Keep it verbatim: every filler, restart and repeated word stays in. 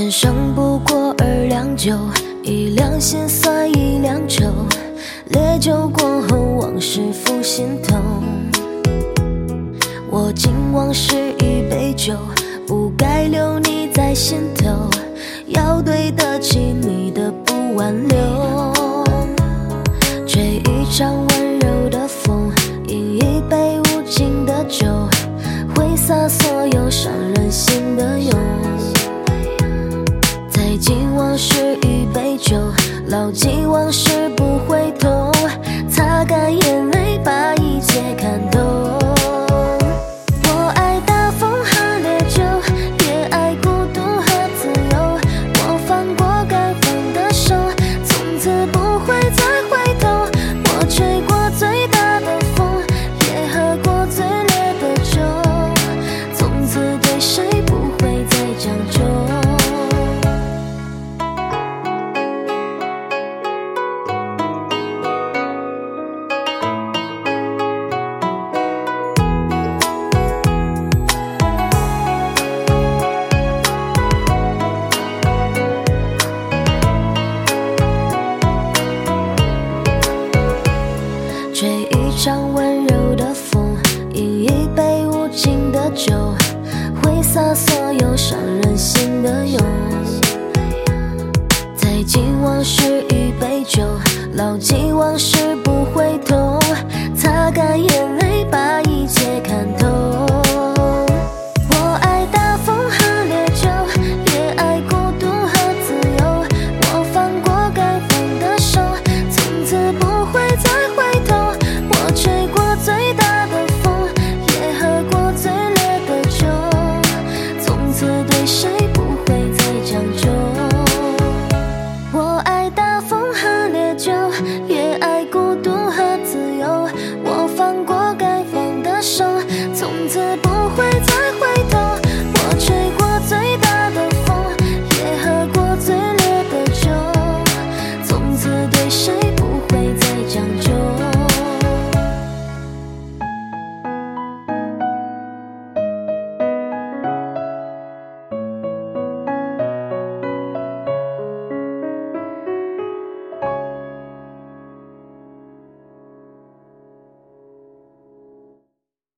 人生不过二两酒，一两心酸一两愁，烈酒过后往事浮心头。我敬往事一杯酒，不该留你在心头，要对得起你的不挽留。吹一场温柔的风，饮一杯无尽的酒，挥洒所有伤人心的忧。再敬往事一杯酒，牢记往事不回头，擦干眼泪把一切看透。我爱大风和烈酒，也爱孤独和自由。我放过该放的手，从此不会再回头。我吹过最大的风，也喝过最烈的酒，从此对谁不会再将就。吹一场温柔的风，饮一杯无尽的酒，挥洒所有伤人心的忧。再敬往事一杯酒，牢记往事不回头，